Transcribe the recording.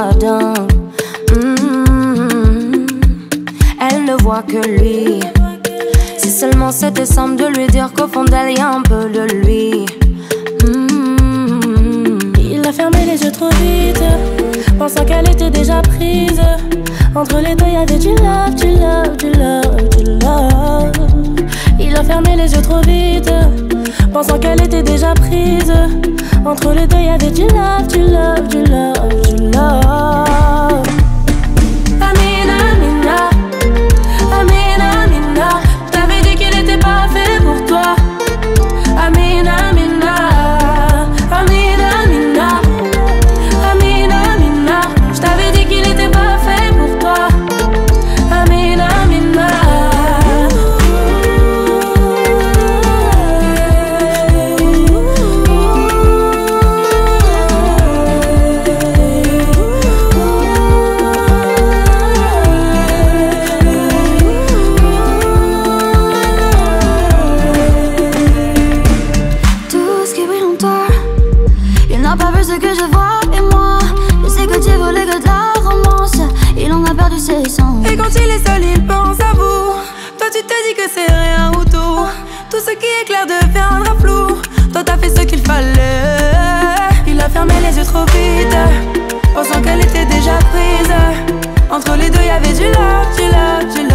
dingue. Elle ne voit que lui. Si seulement c'était simple de lui dire qu'au fond d'elle y a un peu de lui. Il a fermé les yeux trop vite, pensant qu'elle était déjà prise. Entre les deux y'avait du love, du love, du love, du love. Il a fermé les yeux trop vite, pensant qu'elle était déjà prise. Entre les deux y'avait du love, du love, du love, du love. Amina, Amina, Amina, Amina, j't'avais dit qu'il était pas fait pour toi. Amina, Amina, Amina, Amina, Amina, Amina, j't'avais dit qu'il était pas fait pour toi. Amina, Amina. Tout ce qui brille en toi, il n'a pas vu ce que je vois. Et moi, je sais que tu voulais que de la romance. Il en a perdu ses sens. Et quand il est seul, il pense à vous. Toi, tu te dis que c'est rien ou tout. Tout ce qui est clair deviendra flou. Toi, t'as fait ce qu'il fallait. Il a fermé les yeux trop vite, pensant qu'elle était déjà prise. Entre les deux, y'avait du love, du love, du love.